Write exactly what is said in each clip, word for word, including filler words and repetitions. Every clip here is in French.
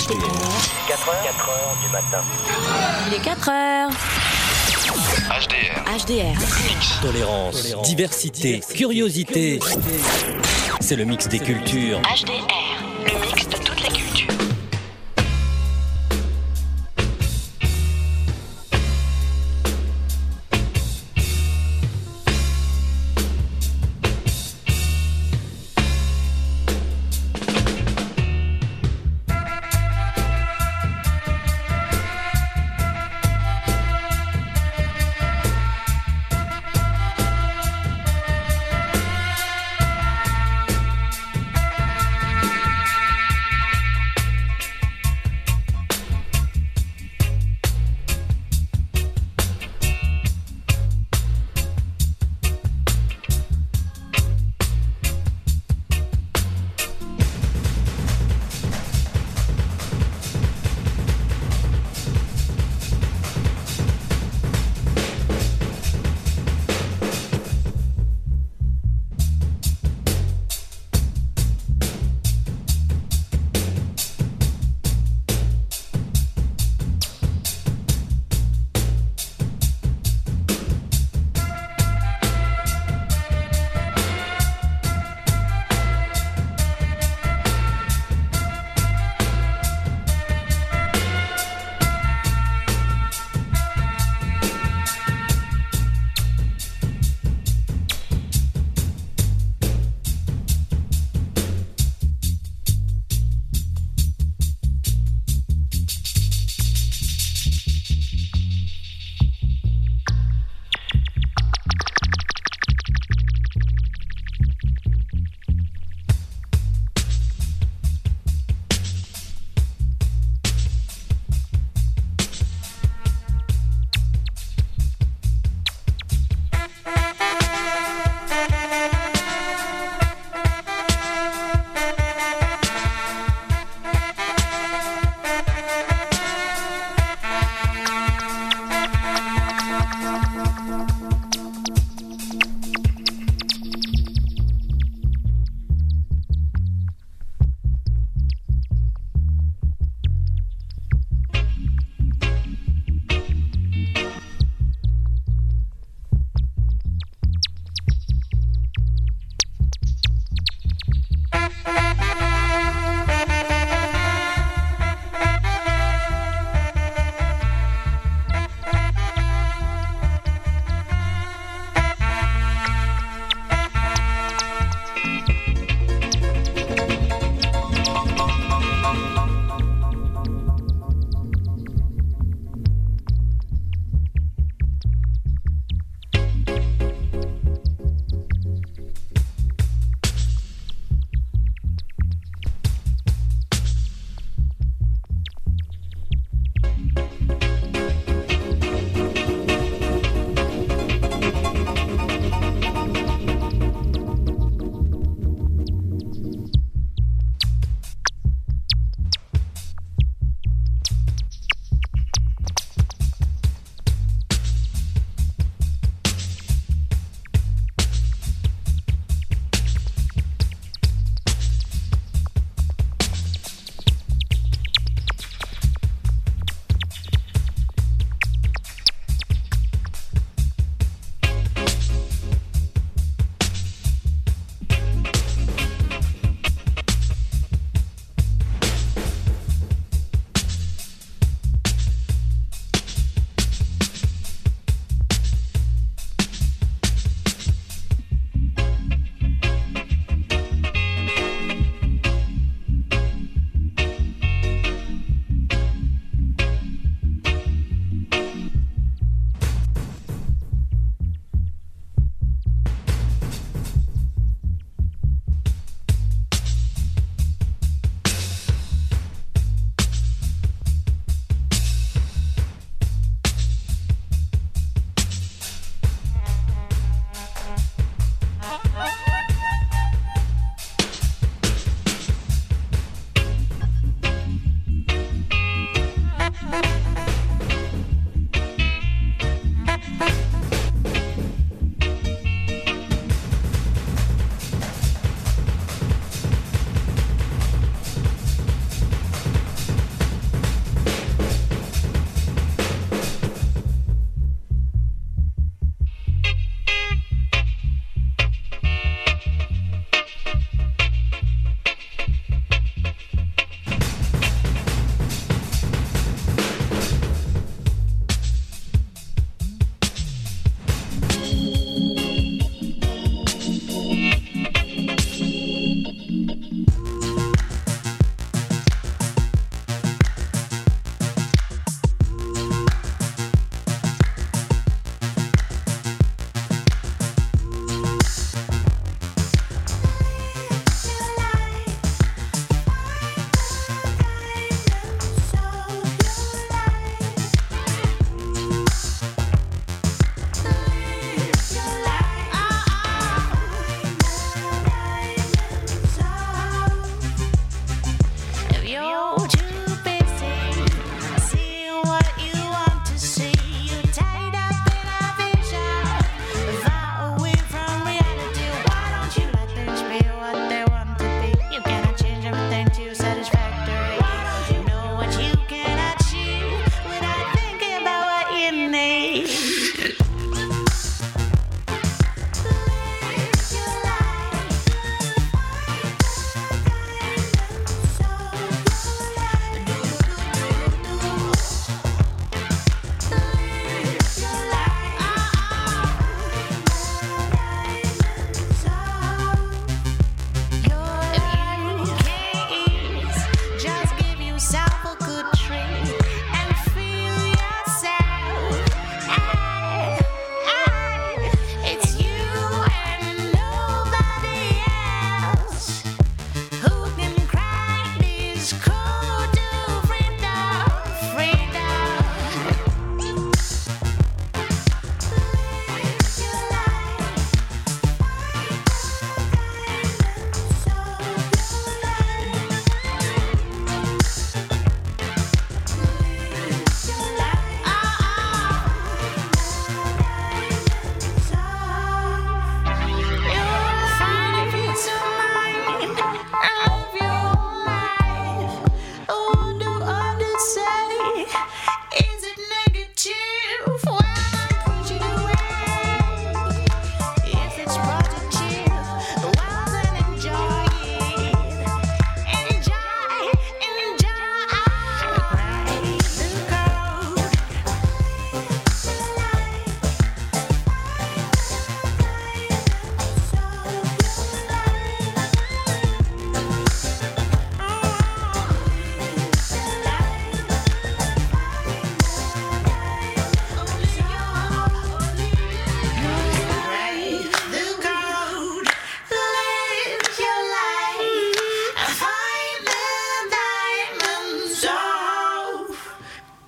H D R. quatre heures, quatre heures du matin. Il est quatre heures. H D R. H D R. Tolérance, Tolérance, diversité, curiosité. C'est le mix des cultures. H D R, le mix de toutes les cultures.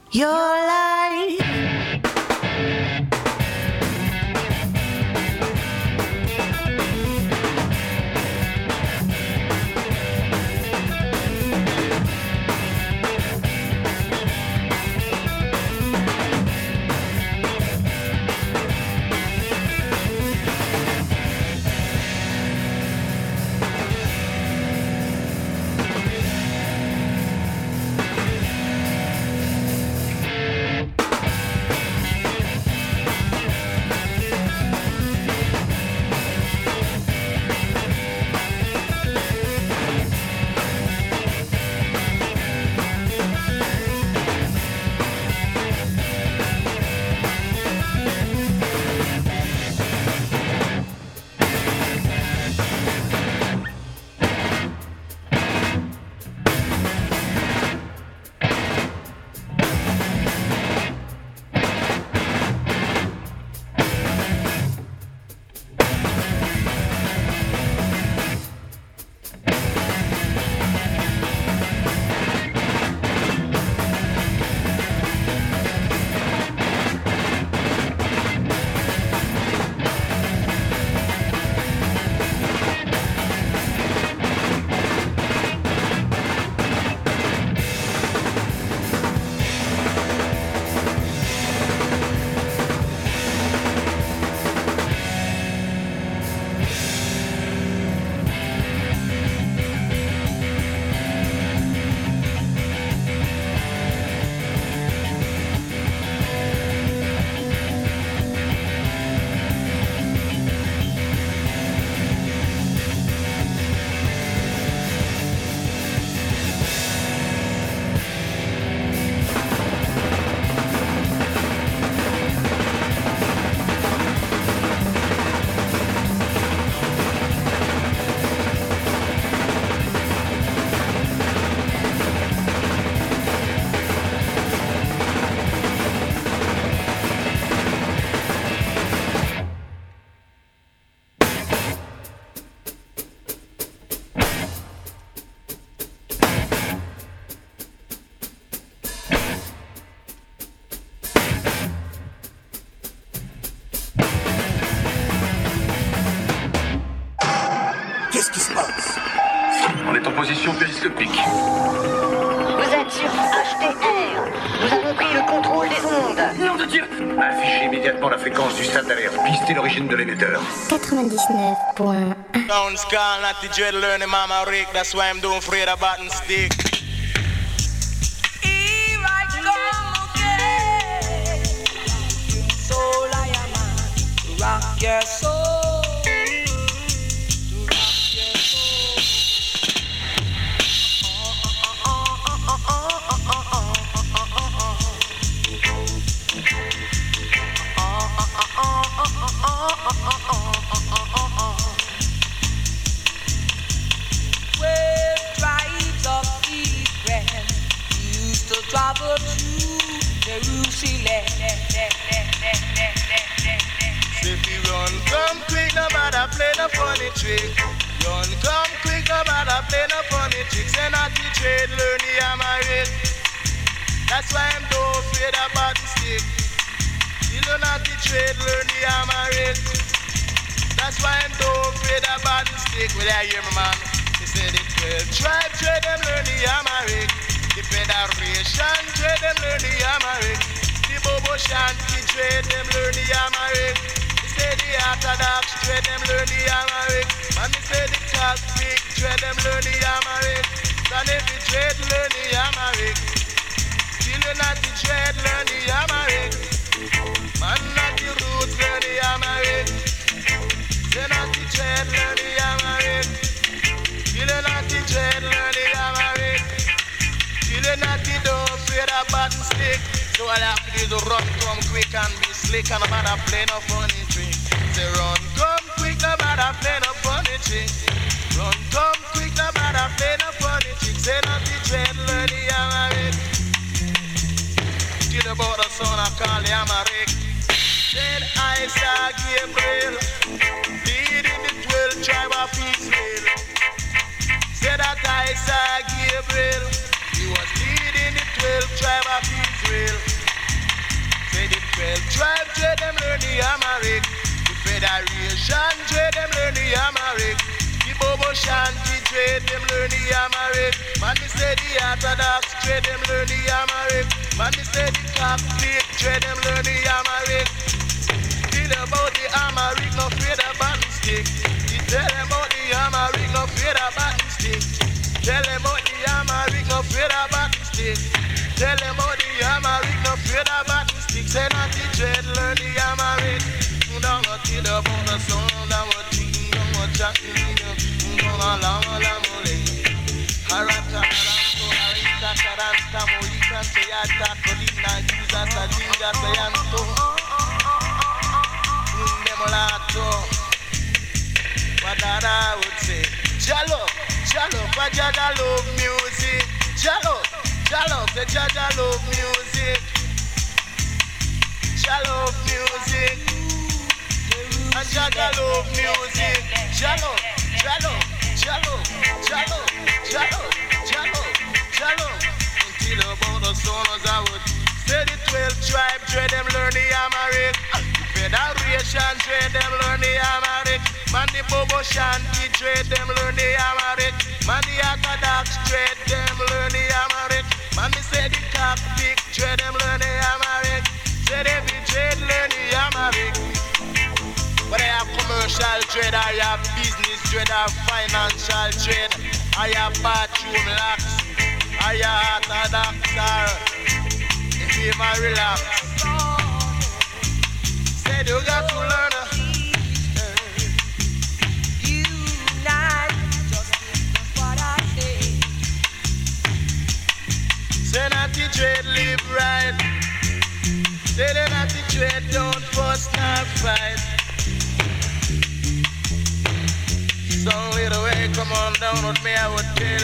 your life. Qu'est-ce qui se passe? On est en position périscopique. Vous êtes sur H T R. Nous avons pris le contrôle des ondes. Nom de Dieu! Affichez immédiatement la fréquence du stade d'alerte. Pistez l'origine de l'émetteur. quatre-vingt-dix-neuf point un. Sounds call not the dread learning mama Rick. That's why I'm doing afraid of button stick. Here I come again. Soul I am man. To rock your soul. Travel to Jerusalem. If you run, come quick, no matter play no funny trick. Run, come quick, no matter play no funny tricks. And not the trade, learn the Amharic. That's why I'm so afraid about the stick. You know not the trade, learn the Amharic. That's why I'm so afraid about the stick. Will I hear me, man? They say the twelve tribe trade them, learn the Amharic. The Federation trade them, learn the Amharic. The Bobo Shanti trade them, learn the Amharic. They say the Orthodox trade them, learn the Amharic. And they say the Catholic trade them, learn the Amharic. And every trade learn the Amharic. Still you not the trade, learn the Amharic. Man not the roots, learn the Amharic. Say not the trade, learn the Amharic. Still you not the trade, learn the Amharic. Still you not the don't afraid of button stick. So all I have to do is run, come quick and be slick. And no matter play no funny trick. Say run, come quick, no matter play no funny trick. Run, come quick, no matter play no funny trick. Say not the trade, learn the Amharic. Till about the son I call the Amharic. Said I saw Gabriel leading the twelve tribe of Israel. Said that I saw Gabriel, he was leading the twelve tribe of Israel. drill. Say the twelve tribe trade them learn the Amharic. The Federation trade them learn the Amharic. The Bobo Shanti trade them learn the Amharic. Man me say the Orthodox trade them learn the Amharic. Man me say the Catholic trade them learn the Amharic. Tell about the Amharic, no fear the button stick. You tell them about the Amharic, no fear the button stick. Tell them about the Amharic, no fear the button stick. Tell them about the Amharic, no fear the button stick. Say not the trade, learn the Amharic. Don't go till about the sound, don't go ting, don't go chatting, don't go long, long, long. Harata, Haranto, Harita, Karanta, Moika, Sayata, Kodina, Jesus, Ajinja, Sayanto. What that I would say, Jalo, Jalo, but Jaja love music. Jalo, Jalo, the Jaja love music. Jalo music, and Jaja love music. Jalo, Jalo, Jalo, Jalo, Jalo, Jalo, Jalo. Until about the songs I would say the twelve tribe, trade them learn the Amharic. Federation trade them learn the Amharic. Man the Bobo Shanti trade them learn the Amharic. Man the Orthodox trade them learn the Amharic. Man me say the Catholic trade them learn the Amharic. Say every trade learn the Amharic. But I have commercial trade, I have business trade, I have financial trade, I have bathroom locks, I have Orthodox if you ever relax. You got to learn uh, Unite, just what I say. Say not the trade, live right. Say that not the trade, don't fuss, not fight. Some little way, come on down with me, I would tell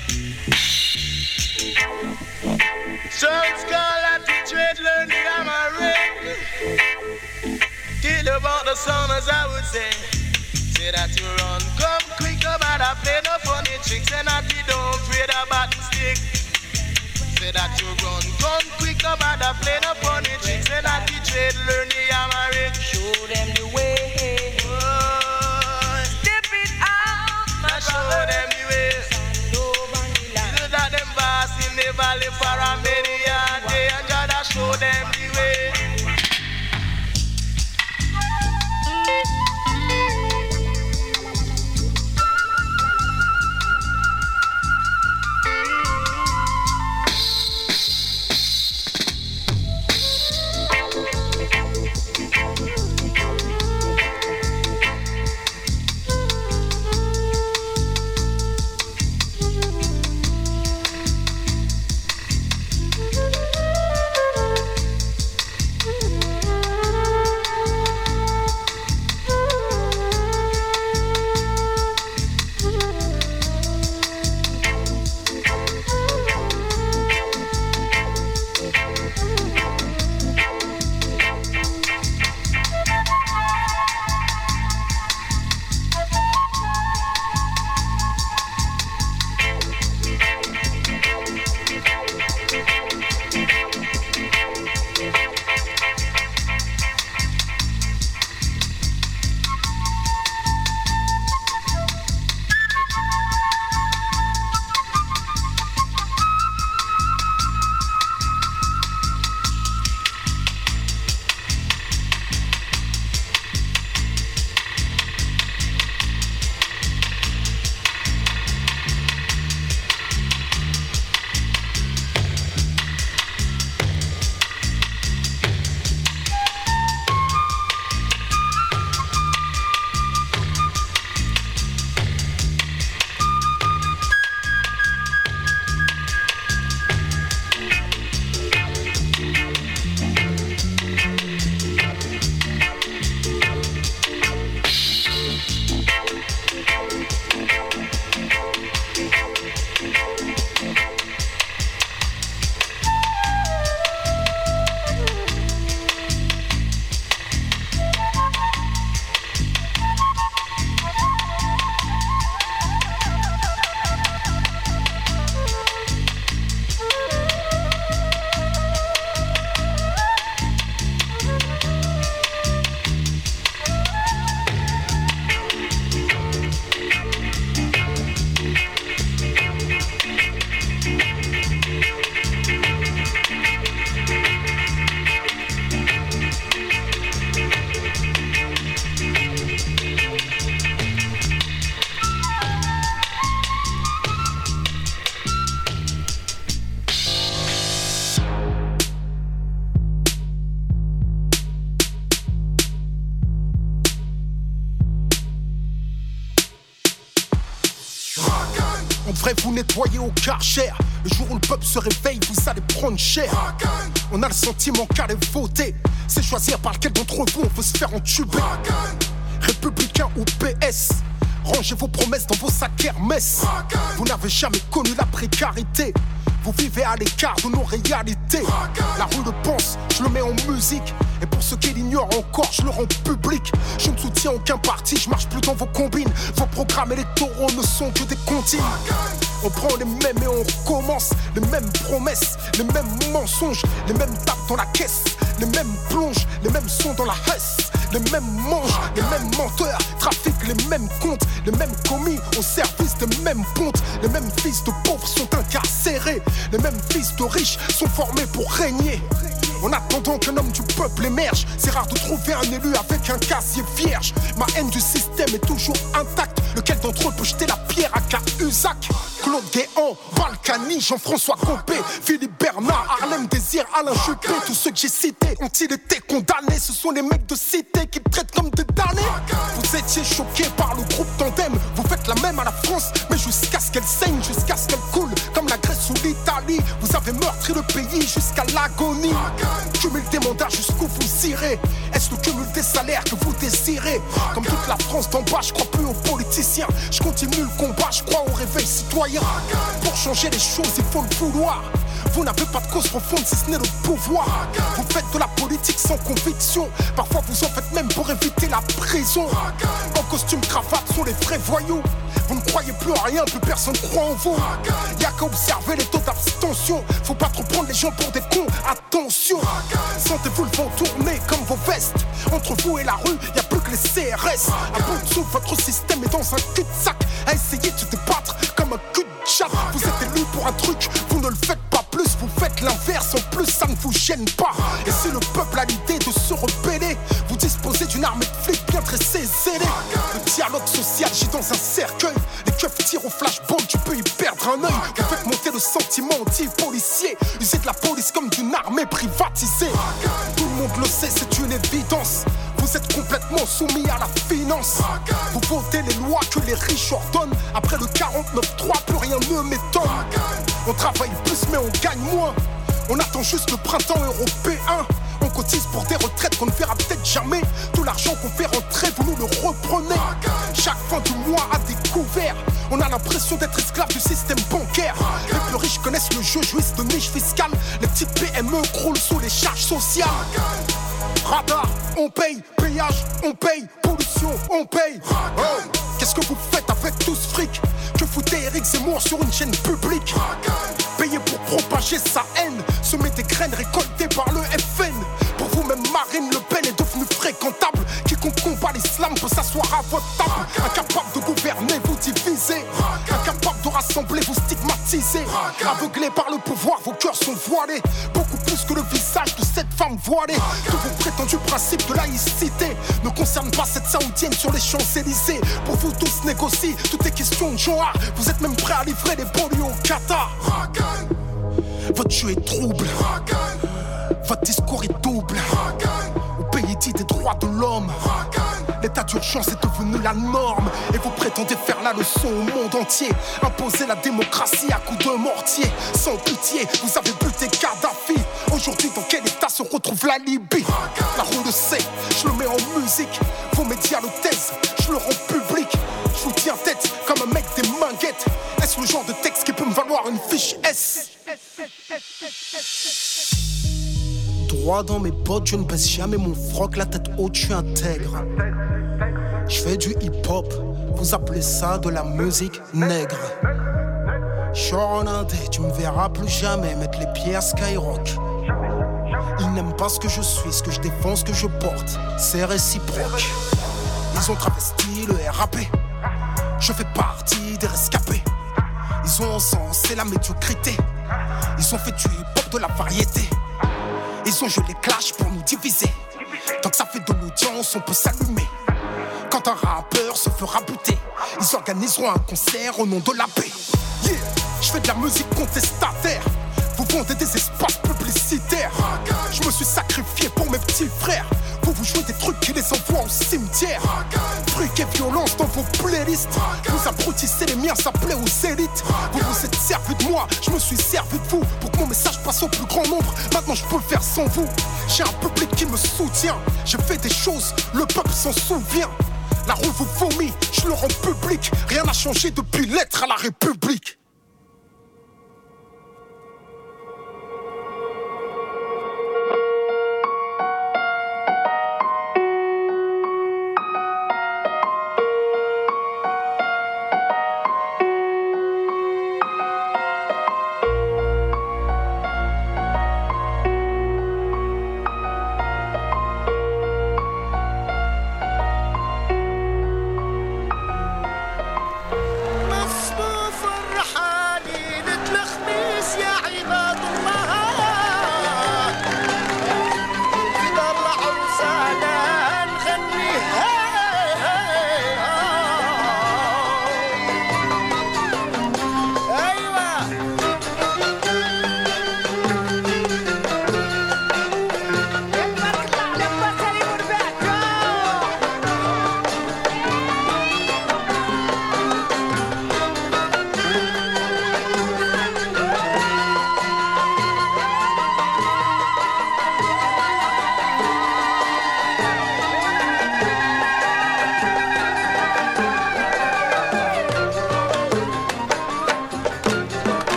you. So it's called at the trade, learn the Amharic. Till about the song as I would say. Say that you run, come quick, about I play no funny tricks. And that you don't fear the button stick. Say that you run, come quick, about I play no funny tricks. And that you trade, learn the Amharic. Show them the way. Oh, Step it out, my show them the way. You that them boss in the valley for a many years. They and just show them the way. devrait vous nettoyer au Karcher. Le jour où le peuple se réveille, vous allez prendre cher. On a le sentiment qu'aller voter, c'est choisir par lequel d'entre vous on veut se faire entuber. Républicain ou P S, rangez vos promesses dans vos sacs Hermès. Vous n'avez jamais connu la précarité, vous vivez à l'écart de nos réalités. La rue le pense, je le mets en musique. Et pour ceux qui l'ignorent encore, je le rends public. Je ne soutiens aucun parti, je marche plus dans vos combines. Vos programmes électoraux ne sont que des comptines. On prend les mêmes et on recommence. Les mêmes promesses, les mêmes mensonges, les mêmes tapes dans la caisse, les mêmes plonges, les mêmes sons dans la hesse. Les mêmes manges, les mêmes menteurs, trafiquent les mêmes comptes, les mêmes commis au service des mêmes pontes. Les mêmes fils de pauvres sont incarcérés, les mêmes fils de riches sont formés pour régner. En attendant qu'un homme du peuple émerge, c'est rare de trouver un élu avec un casier vierge. Ma haine du système est toujours intacte. Lequel d'entre eux peut jeter la pierre à Cahuzac? Claude Guéant, Balkany, Jean-François Copé, Philippe Bernard, Harlem Désir, Alain Juppé. Tous ceux que j'ai cités ont-ils été condamnés? Ce sont les mecs de cité qui me traitent comme des damnés. Vous étiez choqués par le groupe Tandem. Vous faites la même à la France, mais jusqu'à ce qu'elle saigne, jusqu'à ce qu'elle coule, comme la Grèce ou l'Italie. Vous avez meurtri le pays jusqu'à l'agonie. Cumul des mandats jusqu'où vous irez. Est-ce le cumul des salaires que vous désirez? Comme toute la France d'en bas, je crois plus aux politiciens. Je continue le combat, je crois au réveil citoyen. Pour changer les choses, il faut le vouloir. Vous n'avez pas de cause profonde si ce n'est le pouvoir. Vous faites de la politique sans conviction. Parfois vous en faites même pour éviter la prison. En costume cravate sont les vrais voyous. Vous ne croyez plus en rien, plus personne croit en vous. Y'a qu'à observer les taux d'abstention. Faut pas trop prendre les gens pour des cons, attention. Sentez-vous le vent tourner comme vos vestes. Entre vous et la rue, y'a plus que les C R S. À bout de souffle, votre système est dans un cul-de-sac. À essayer de se débattre comme un cul de chat. Vous êtes élu pour un truc, vous ne le faites pas plus. Vous faites l'inverse, en plus ça ne vous gêne pas. Et si le peuple a l'idée de se rebeller, vous disposez d'une armée de flics bien tressés et zélés. Le dialogue social gît dans un cercueil. Les keufs tirent au flashball, tu peux y perdre un œil. Vous faites monter le sentiment anti-policier. Usez de la police comme d'une armée privatisée. Tout le monde le sait, c'est une évidence. Vous êtes complètement soumis à la finance. Vous votez les lois que les riches ordonnent. Après le quarante-neuf trois, plus rien ne m'étonne. On travaille plus mais on gagne moins. On attend juste le printemps européen. On cotise pour des retraites qu'on ne verra peut-être jamais. Tout l'argent qu'on fait rentrer, vous nous le reprenez. Chaque fin du mois à découvert, on a l'impression d'être esclave du système bancaire. Les plus riches connaissent le jeu, jouissent de niches fiscales. Les petites P M E croulent sous les charges sociales. Radar, on paye, péage, on paye, pollution, on paye. Oh, qu'est-ce que vous faites avec tout ce fric? Que foutez Eric Zemmour sur une chaîne publique? Payé pour propager sa haine, semer des graines récoltées par le F N. Pour vous-même, Marine Le Pen est devenue fréquentable. Quiconque combat l'islam peut s'asseoir à votre table. Incapable de gouverner, vous divisez. Incapable de rassembler, vous stigmatisez. Aveuglés par le pouvoir, vos cœurs sont voilés. Beaucoup plus que le visage de cette femme voilée. Tous vos prétendus principes de laïcité ne concernent pas cette saoudienne sur les Champs-Élysées. Pour vous tous négocier, tout est question de genre. Vous êtes même prêts à livrer les banlieues au Qatar. Votre jeu est trouble, votre discours est double. Au pays dit des droits de l'homme, l'état d'urgence est devenu la norme. Et vous prétendez faire la leçon au monde entier. Imposer la démocratie à coups de mortier. Sans pitié, vous avez buté Kadhafi. Aujourd'hui, dans quel état se retrouve la Libye? La roue le sait, je le mets en musique. Vos médias le taisent, je le rends public. Je vous tiens tête comme un mec des manguettes. Est-ce le genre de texte qui peut me valoir une fiche S? Droit dans mes bottes, je ne baisse jamais mon froc, la tête haute, je suis intègre. Je fais du hip-hop, vous appelez ça de la musique nègre. Genre en indé, tu me verras plus jamais mettre les pieds à Skyrock. Ils n'aiment pas ce que je suis, ce que je défends, ce que je porte, c'est réciproque. Ils ont travesti le R A P, je fais partie des rescapés. Ils ont encensé la médiocrité, ils ont fait du hip-hop de la variété. Ils ont joué les clashs pour nous diviser. Tant que ça fait de l'audience, on peut s'allumer. Quand un rappeur se fera buter, ils organiseront un concert au nom de la paix. Yeah, je fais de la musique contestataire. Vous vendez des espaces publicitaires. Je me suis sacrifié pour mes petits frères. Vous vous jouez des trucs qui les envoient au cimetière. Fric et violence dans vos playlists. Vous abrutissez les miens, ça plaît aux élites. servi de moi, je me suis servi de vous pour que mon message passe au plus grand nombre. Maintenant je peux le faire sans vous. J'ai un public qui me soutient. J'ai fait des choses, le peuple s'en souvient. La rue vous vomit, je le rends public. Rien n'a changé depuis l'être à la République.